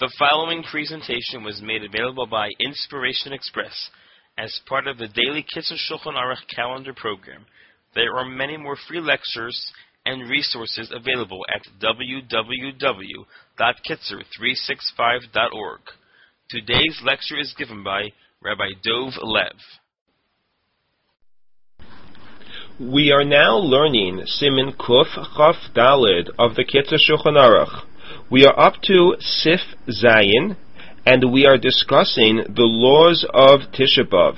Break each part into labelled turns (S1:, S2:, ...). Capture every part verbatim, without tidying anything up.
S1: The following presentation was made available by Inspiration Express as part of the daily Kitzur Shulchan Aruch calendar program. There are many more free lectures and resources available at w w w dot kitzur three sixty-five dot org. Today's lecture is given by Rabbi Dov Lev.
S2: We are now learning Siman Kuf Chaf Daled of the Kitzur Shulchan Aruch. We are up to Sif Zayin, and we are discussing the laws of Tisha B'Av.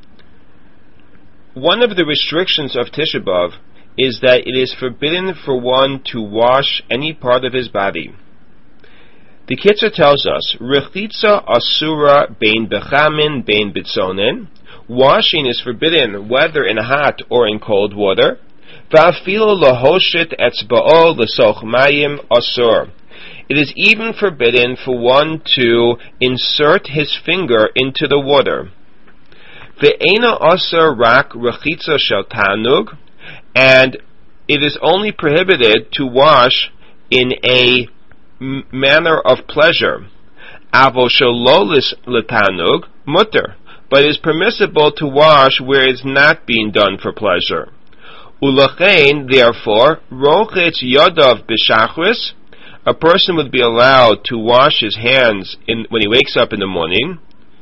S2: One of the restrictions of Tisha B'Av is that it is forbidden for one to wash any part of his body. The Kitzur tells us, Rechitza asura bein bechamin bein bitzonen. Washing is forbidden whether in hot or in cold water. Va'afilo lahoshit etzba'o l'soch mayim asur. It is even forbidden for one to insert his finger into the water. Ve'ena asur rak rechitza shel tanug. And it is only prohibited to wash in a m- manner of pleasure. Avo shalolis letanug mutter. But it is permissible to wash where it is not being done for pleasure. Ulachein, therefore, rochetz yadav b'shachris, a person would be allowed to wash his hands in, when he wakes up in the morning.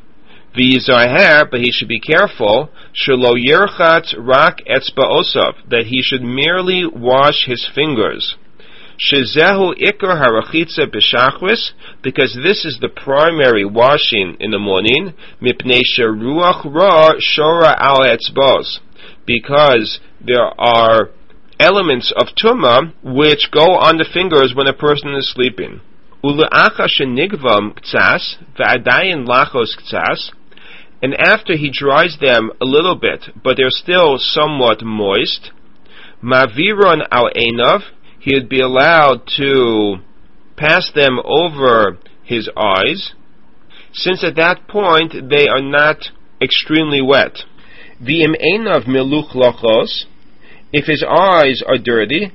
S2: V'yizaher, but he should be careful, shelo yerchatz rak etzba'osav, that he should merely wash his fingers. Shezehu ikar harachitza b'shachris, because this is the primary washing in the morning. Mipnei sheruach ra shora al etzbos, because there are elements of tumah which go on the fingers when a person is sleeping. Ule'acha shenigvam ktsas v'adayin lachos ktsas, and after he dries them a little bit, but they're still somewhat moist, maviron al einav, he would be allowed to pass them over his eyes, since at that point they are not extremely wet. V'im einav miluch lachos, if his eyes are dirty,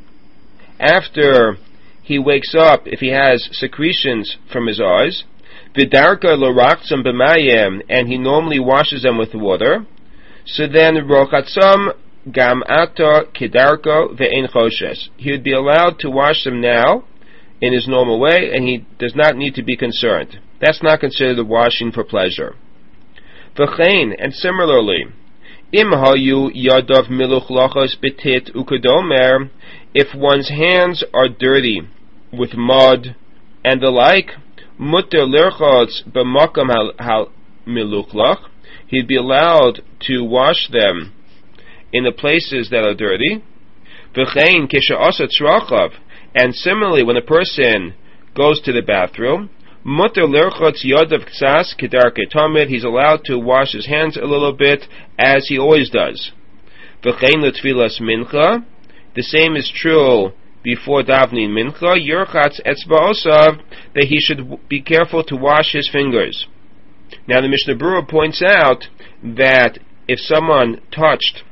S2: after he wakes up, if he has secretions from his eyes, v'darka loraktzam b'mayem, and he normally washes them with water, so then rochatzam gam ata kedarko ve'en choshes. He would be allowed to wash them now in his normal way, and he does not need to be concerned. That's not considered a washing for pleasure. V'chein, and similarly, im hayu yadav miluch lachos betit ukadomer, if one's hands are dirty with mud and the like, mutter lirchotz b'makam hal miluchlach, he'd be allowed to wash them in the places that are dirty. V'chein kisha asa tzrachav, and similarly when a person goes to the bathroom, mutter lirchotz yadav ktsas kedar ketamid, he's allowed to wash his hands a little bit as he always does. V'chein l'tfilas mincha, the same is true before davening mincha, yerchatz etzba'osav, that he should be careful to wash his fingers. Now the Mishnah Berurah points out that if someone touched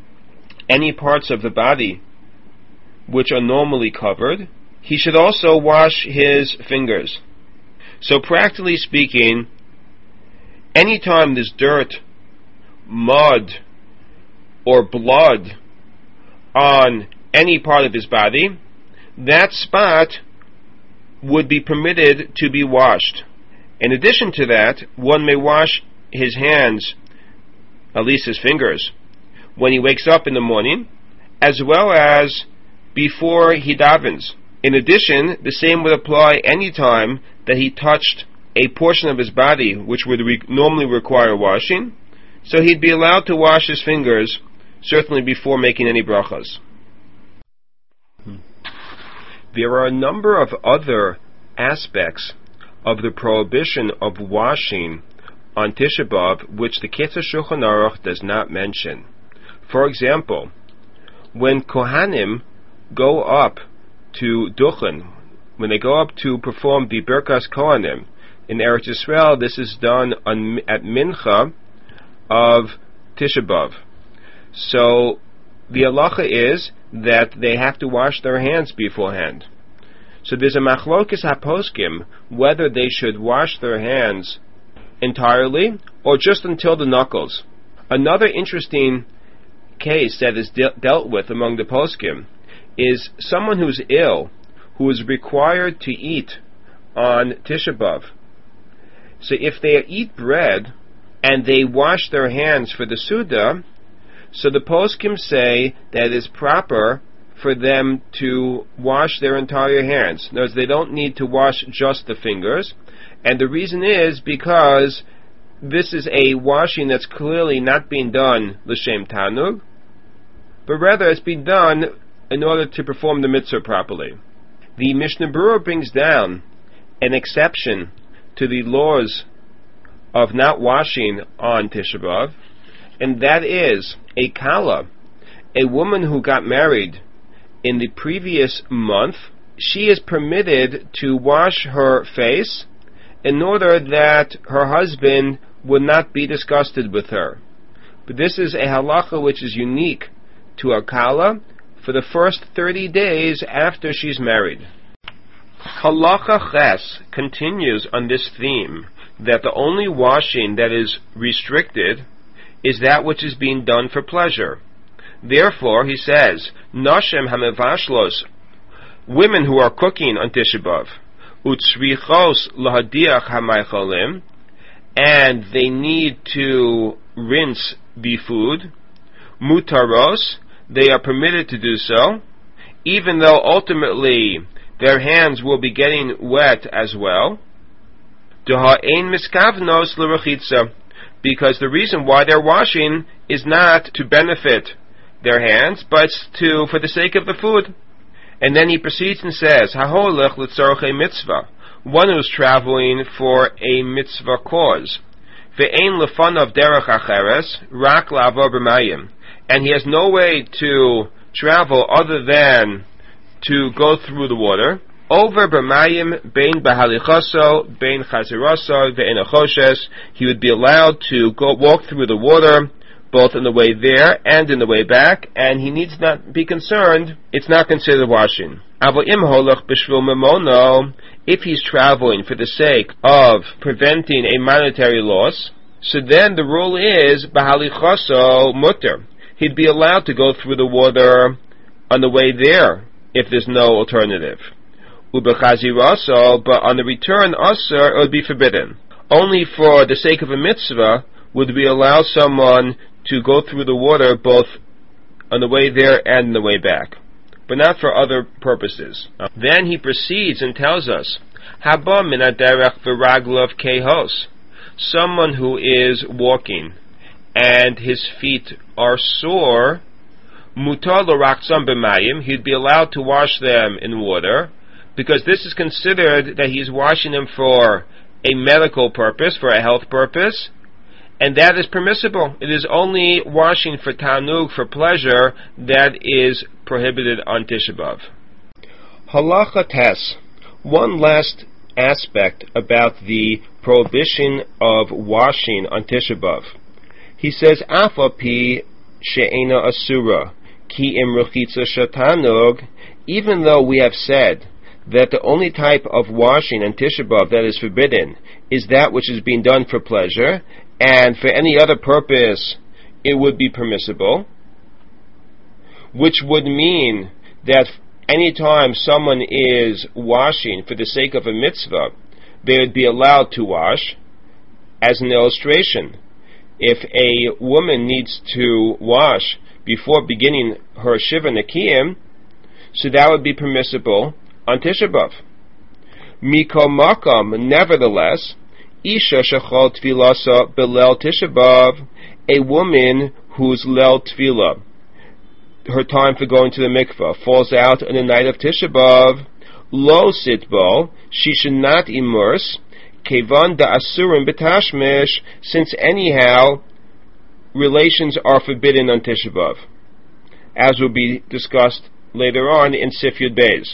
S2: any parts of the body which are normally covered, he should also wash his fingers. So practically speaking, anytime there's dirt, mud, or blood on any part of his body, that spot would be permitted to be washed. In addition to that, one may wash his hands, at least his fingers, when he wakes up in the morning, as well as before he davens. In addition, the same would apply any time that he touched a portion of his body which would re- normally require washing, so he'd be allowed to wash his fingers, certainly before making any brachas. There are a number of other aspects of the prohibition of washing on Tisha B'Av which the Kitzur Shulchan Aruch does not mention. For example, when Kohanim go up to Duchen, when they go up to perform the Birkas Kohanim in Eretz Yisrael, this is done on, at Mincha of Tisha B'Av. So the halacha is that they have to wash their hands beforehand. So there's a machlokes haposkim whether they should wash their hands entirely or just until the knuckles. Another interesting case that is de- dealt with among the poskim is someone who's ill, who is required to eat on Tisha B'Av. So if they eat bread and they wash their hands for the Suda, so the poskim say that it is proper for them to wash their entire hands. In other words, they don't need to wash just the fingers, and the reason is because this is a washing that's clearly not being done l'shem tanug, but rather it's being done in order to perform the mitzvah properly. The Mishnah Berurah brings down an exception to the laws of not washing on Tisha B'Av, and that is a kala, a woman who got married in the previous month. She is permitted to wash her face in order that her husband would not be disgusted with her. But this is a halacha which is unique to a kala for the first thirty days after she's married. Halacha Ches continues on this theme that the only washing that is restricted is that which is being done for pleasure. Therefore, he says, Noshem hamevashlos, women who are cooking on Tisha B'Av, utzrichos lahadiach hamaychalim, and they need to rinse the food, mutaros, they are permitted to do so, even though ultimately their hands will be getting wet as well. Deha'ein miskavnos l'rechitza, because the reason why they're washing is not to benefit their hands, but to for the sake of the food. And then he proceeds and says, Haholech l'tzorchei mitzvah, one who's traveling for a mitzvah cause. Ve'ein lefanav derech acheres, rak la'avor b'mayim, and he has no way to travel other than to go through the water. Over b'mayim bein bahalichaso, bein chaziraso, ve'en achoshes, he would be allowed to go walk through the water, both in the way there and in the way back, and he needs not be concerned, it's not considered washing. Avo im holach b'shvil memono, if he's traveling for the sake of preventing a monetary loss, so then the rule is bahalichaso mutter. He'd be allowed to go through the water on the way there, if there's no alternative. Ubechaziraso, but on the return asur, it would be forbidden. Only for the sake of a mitzvah would we allow someone to go through the water both on the way there and the way back, but not for other purposes. Then he proceeds and tells us, Haba min haderech v'raglav kehos, someone who is walking and his feet are sore, mutar l'raktzam b'mayim, he'd be allowed to wash them in water, because this is considered that he's washing them for a medical purpose, for a health purpose, and that is permissible. It is only washing for tanug, for pleasure, that is prohibited on Tisha B'Av. Halacha Tes. One last aspect about the prohibition of washing on Tisha B'Av. He says, Afa pi she'ena asura, ki im rechitza shatanug, even though we have said that the only type of washing on Tisha B'Av that is forbidden is that which is being done for pleasure, and for any other purpose it would be permissible, which would mean that any time someone is washing for the sake of a mitzvah, they would be allowed to wash. As an illustration, if a woman needs to wash before beginning her Shiva Nekiyim, so that would be permissible on Tisha B'Av. Mikol Makam, nevertheless, Isha shechol tfilasa belel Tisha B'Av, a woman whose lel tefillah, her time for going to the mikvah, falls out on the night of Tisha B'Av, lo sitbo, she should not immerse, kevan da asurim betashmish, since anyhow relations are forbidden on Tisha B'Av, as will be discussed later on in Sif Yud Beis.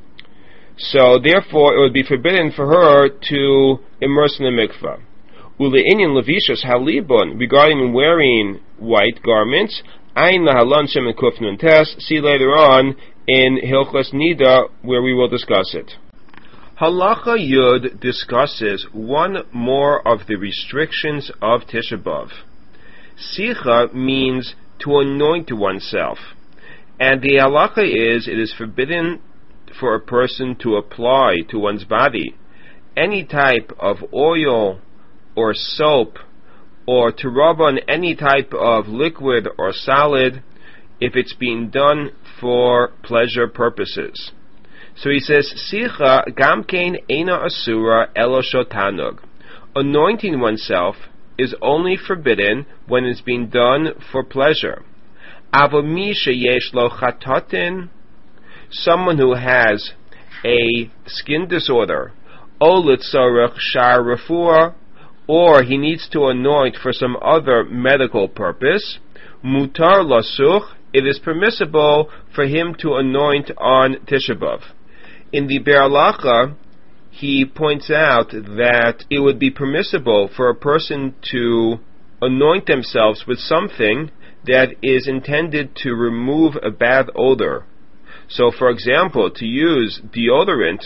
S2: So therefore it would be forbidden for her to immerse in the mikvah. Ule'inyan levishas halibon, regarding wearing white garments, ayin lahalan shem and kufnun tes, see later on in Hilchos Nida where we will discuss it. Halacha Yud discusses one more of the restrictions of Tisha B'Av. Sicha means to anoint oneself, and the halacha is it is forbidden for a person to apply to one's body any type of oil or soap, or to rub on any type of liquid or solid if it's being done for pleasure purposes. So he says, Sicha gamkein eina asura elo shotanug. Anointing oneself is only forbidden when it's being done for pleasure. Avomi sheyesh lo chatatin, someone who has a skin disorder, o litzorach shar refuah, or he needs to anoint for some other medical purpose, mutar lasuch, it is permissible for him to anoint on Tisha B'Av. In the Be'er Halacha, he points out that it would be permissible for a person to anoint themselves with something that is intended to remove a bad odor. So, for example, to use deodorant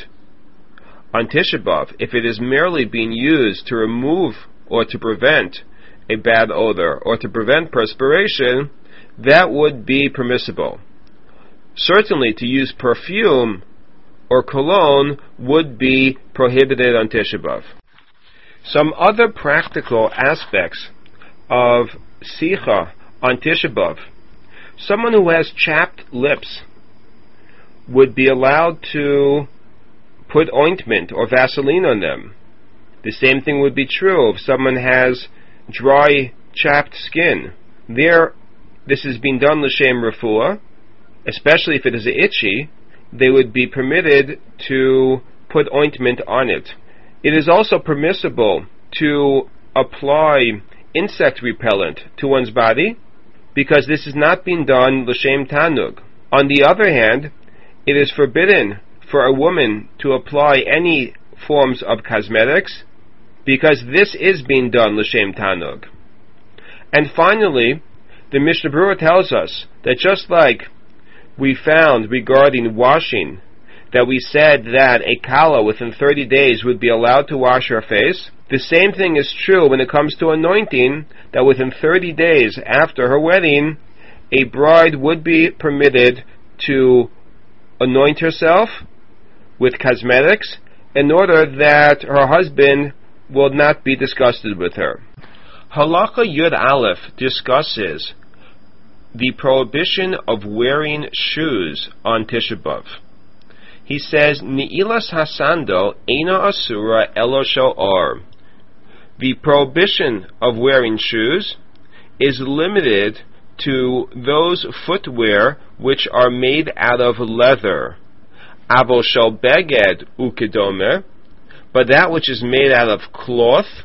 S2: on Tisha B'Av, if it is merely being used to remove or to prevent a bad odor or to prevent perspiration, that would be permissible. Certainly, to use perfume or cologne would be prohibited on Tisha B'Av. Some other practical aspects of Sicha on Tisha B'Av. Someone who has chapped lips would be allowed to put ointment or Vaseline on them. The same thing would be true if someone has dry, chapped skin. There, this is being done l'shem refuah, especially if it is itchy, they would be permitted to put ointment on it. It is also permissible to apply insect repellent to one's body, because this is not being done l'shem tanug. On the other hand, it is forbidden for a woman to apply any forms of cosmetics, because this is being done l'shem tanug. And finally, the Mishnah Berurah tells us that just like we found regarding washing, that we said that a kala within thirty days would be allowed to wash her face, the same thing is true when it comes to anointing, that within thirty days after her wedding, a bride would be permitted to anoint herself with cosmetics in order that her husband will not be disgusted with her. Halacha Yud Aleph discusses the prohibition of wearing shoes on Tisha B'Av. He says, Ni'ilas hasandal eina asura elo shel. The prohibition of wearing shoes is limited to those footwear which are made out of leather. Avol shel beged ukedome, but that which is made out of cloth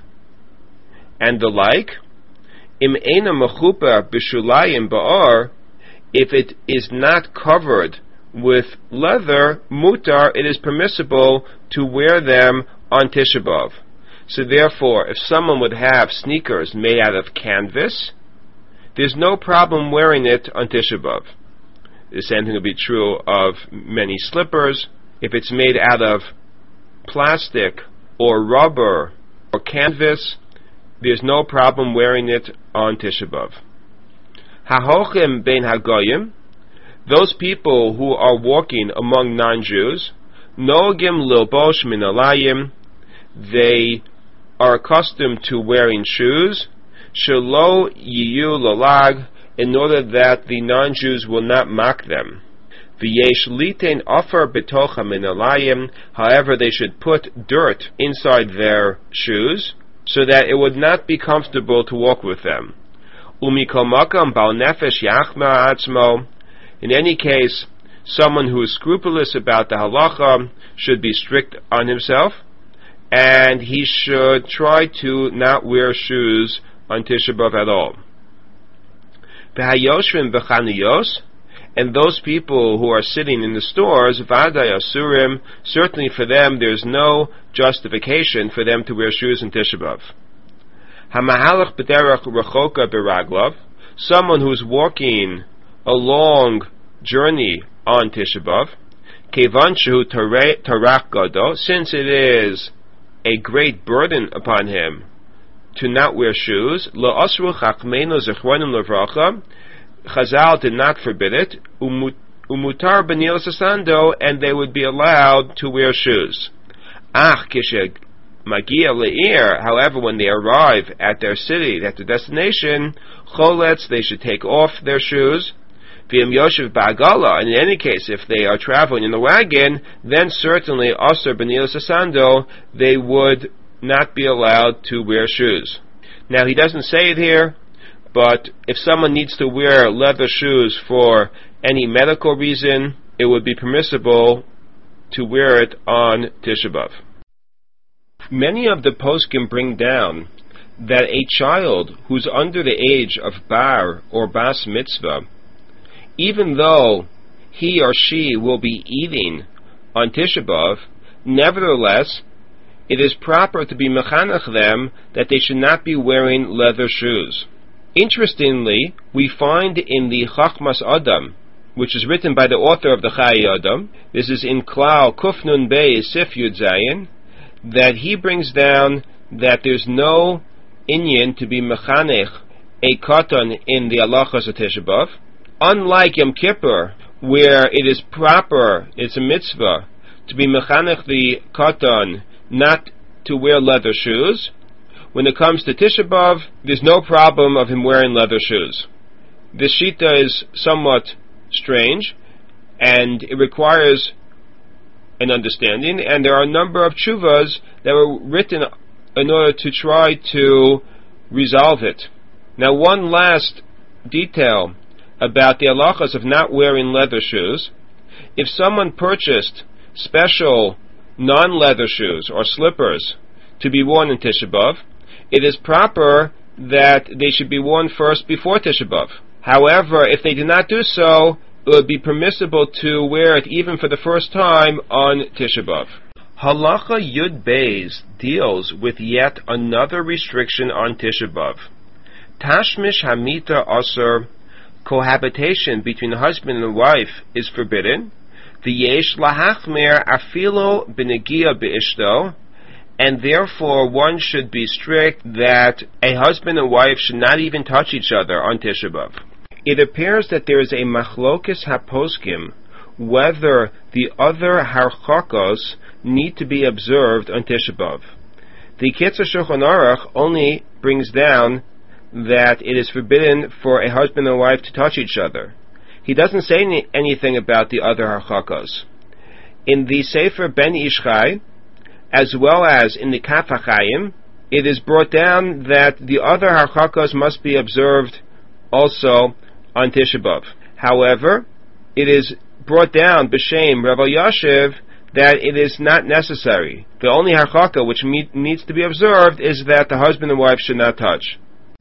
S2: and the like, im eina mechupa b'shulayim ba'ar, if it is not covered with leather, mutar, it is permissible to wear them on Tisha B'Av. So therefore, if someone would have sneakers made out of canvas, there's no problem wearing it on Tisha B'Av. The same thing will be true of many slippers. If it's made out of plastic or rubber or canvas, there's no problem wearing it on Tisha B'Av. Hahochim bein hagoyim, those people who are walking among non-Jews, nogim lilbosh min alayim, they are accustomed to wearing shoes, shelo yiyu lalag, in order that the non-Jews will not mock them. V'yesh litein offer betocha min alayim, however they should put dirt inside their shoes, so that it would not be comfortable to walk with them. Umikol makam bal nefesh yachma atzmo. In any case, someone who is scrupulous about the halacha should be strict on himself, and he should try to not wear shoes on Tisha B'Av at all. V'hayoshvim b'chaniyos, and those people who are sitting in the stores, v'aday asurim, certainly for them there's no justification for them to wear shoes in Tisha B'Av. Hamahalach b'derech rechoka b'raglav, someone who's walking a long journey on Tisha B'Av, Kevan shehu tarach gado, since it is a great burden upon him to not wear shoes, lo asru chachmeinu zechronim levracha, Chazal did not forbid it, umutar b'nil sasando, and they would be allowed to wear shoes. Ach kishe magia le'ir, however, when they arrive at their city, at their destination, choletz, they should take off their shoes. V'im yoshev ba'agala, and in any case, if they are traveling in the wagon, then certainly asur b'nil sasando, they would not be allowed to wear shoes. Now, he doesn't say it here, but if someone needs to wear leather shoes for any medical reason, it would be permissible to wear it on Tisha B'Av. Many of the poskim bring down that a child who's under the age of bar or bas mitzvah, even though he or she will be eating on Tisha B'Av, nevertheless, it is proper to be mechanech them that they should not be wearing leather shoes. Interestingly, we find in the Chachmas Adam, which is written by the author of the Chayei Adam, this is in Klal Kufnun Bey Sif Yud Zayin, that he brings down that there's no inyan to be mechanech a katan in the halachas of Tisha B'Av, unlike Yom Kippur, where it is proper, it's a mitzvah, to be mechanech the katan not to wear leather shoes. When it comes to Tisha B'Av, there's no problem of him wearing leather shoes. This shita is somewhat strange, and it requires an understanding, and there are a number of tshuvas that were written in order to try to resolve it. Now, one last detail about the halachas of not wearing leather shoes. If someone purchased special non-leather shoes or slippers to be worn in Tisha B'Av, it is proper that they should be worn first before Tisha B'Av. However, if they do not do so, it would be permissible to wear it even for the first time on Tisha B'Av. Halacha Yud Beis deals with yet another restriction on Tisha B'Av. Tashmish Hamita Asur, cohabitation between husband and wife is forbidden. V'yesh lahachmer afilo b'negia be'ishto, and therefore one should be strict that a husband and wife should not even touch each other on Tisha B'Av. It appears that there is a machlokes haposkim whether the other harchakos need to be observed on Tisha B'Av. The Kitzur Shulchan Aruch only brings down that it is forbidden for a husband and wife to touch each other. He doesn't say any, anything about the other harchakos. In the Sefer Ben Ish Chai, as well as in the Kaf HaChaim, it is brought down that the other harchakos must be observed also on Tisha B'Av. However, it is brought down b'shem Rav Elyashiv that it is not necessary. The only harchaka which meet, needs to be observed is that the husband and wife should not touch.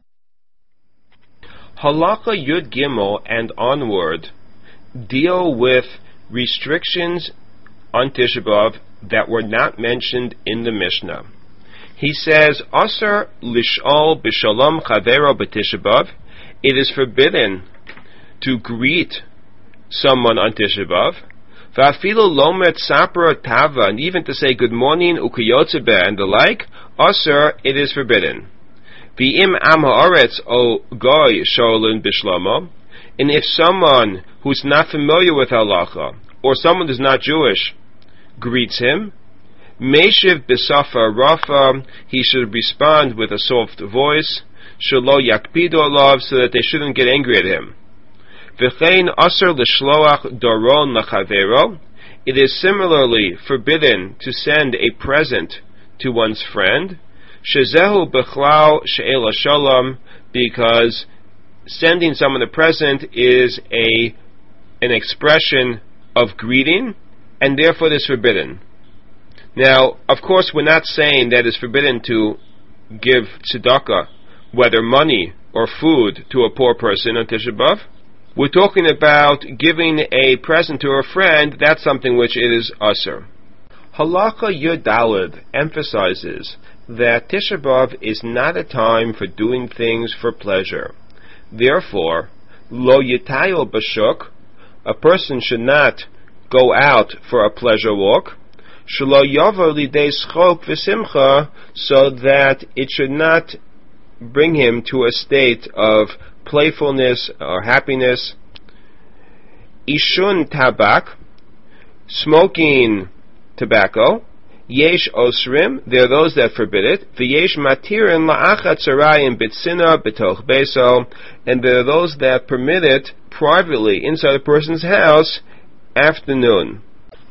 S2: Halacha Yud Gimel and onward deal with restrictions on Tisha B'Av that were not mentioned in the Mishnah. He says, Asar lish'ol b'shalom chavero b'Tisha B'Av, it is forbidden to greet someone on Tisha B'Av, v'afilu lomet sapra tava, and even to say good morning, ukiyotzebe, and the like, Asar, it is forbidden. V'im am ha'aretz o goy sholin b'shlomo, and if someone who's not familiar with halacha, or someone who's not Jewish, greets him, Meshiv b'safa rafa, he should respond with a soft voice, shelo yakpidu alav, so that they shouldn't get angry at him. V'chein asar l'shloach doron l'chavero, it is similarly forbidden to send a present to one's friend, shezehu b'chlau she'ela shalom, because sending someone a present is a an expression of greeting, and therefore it is forbidden. Now, of course, we're not saying that it's forbidden to give tzedakah, whether money or food, to a poor person on Tisha B'Av. We're talking about giving a present to a friend. That's something which it is asur. Halacha Yud Daled emphasizes that Tisha B'Av is not a time for doing things for pleasure. Therefore, lo yitayel b'shuk, a person should not go out for a pleasure walk, shelo yavo lidei schok v'simcha, so that it should not bring him to a state of playfulness or happiness. Ishun tabak, smoking tobacco. Yesh osrim, there are those that forbid it. V'yesh matirin la'achat tzarayim b'tzina b'toch beso, and there are those that permit it privately inside a person's house afternoon.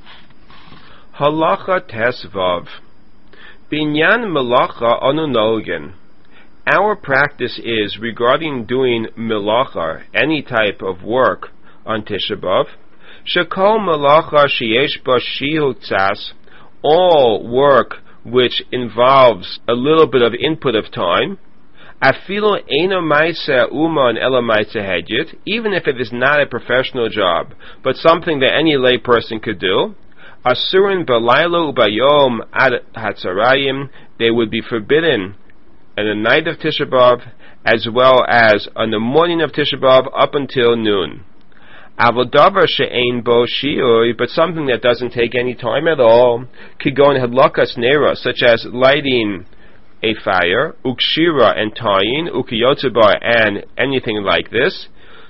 S2: Halacha tesvav, binyan melacha anu nogen. Our practice is regarding doing melacha, any type of work on Tisha B'Av, shekol melacha sheyesh ba shihu tzas, all work which involves a little bit of input of time, afilo eino maisa uman ela maisa hedjit, even if it is not a professional job, but something that any lay person could do, asurin balaylo ubayom ad hatzarayim, they would be forbidden on the night of Tisha B'Av, as well as on the morning of Tisha B'Av up until noon. Avodavar she'ein bo shi'ui, but something that doesn't take any time at all, kigon hadlakas nera, such as lighting a fire, ukshira and tying, ukiyotzuba and anything like this,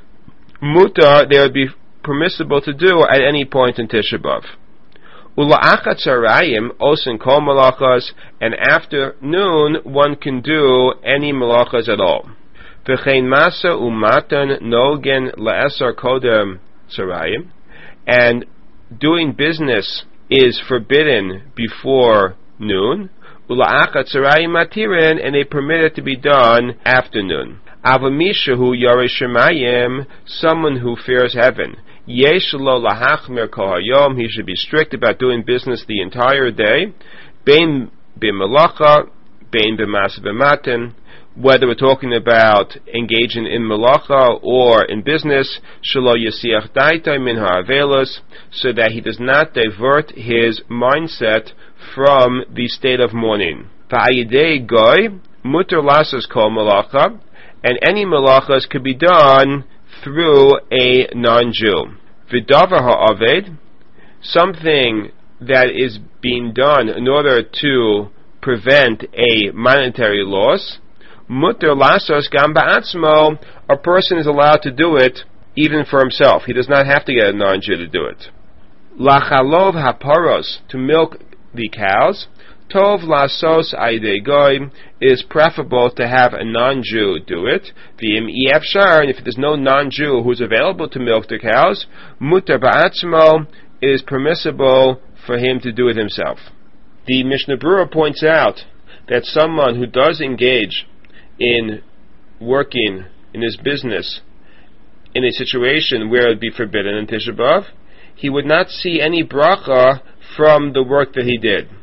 S2: mutar, they would be permissible to do at any point in Tisha B'Av. Ula'achat tzarayim osin kol malachas, and after noon one can do any malachas at all. V'chein masa umatan nogen la'esar kodem tzarayim, and doing business is forbidden before noon. Ula'achat tzarayim matirin, and they permit it to be done after noon. Avamishahu yarei shemayim, someone who fears heaven. Yesh lo lahachmir kol hayom, he should be strict about doing business the entire day. Bein b'melacha, bein b'mas b'matin, whether we're talking about engaging in melacha or in business, shelo yasiach daitai min ha'avelos, so that he does not divert his mindset from the state of mourning. Va'ayidei goy, muter lasas kol melacha, and any melachas could be done through a non-Jew. V'davar ha'aved, something that is being done in order to prevent a monetary loss. Mutter lasos gam ba'atzmo, a person is allowed to do it even for himself. He does not have to get a non-Jew to do it. Lachalov haparos, to milk the cows. Tov lasos aidei goy, is preferable to have a non-Jew do it. V'im efshar, and if there's no non-Jew who's available to milk the cows, mutar ba'atzmo, it is permissible for him to do it himself. The Mishnah Berurah points out that someone who does engage in working in his business in a situation where it would be forbidden in Tisha B'Av, he would not see any bracha from the work that he did.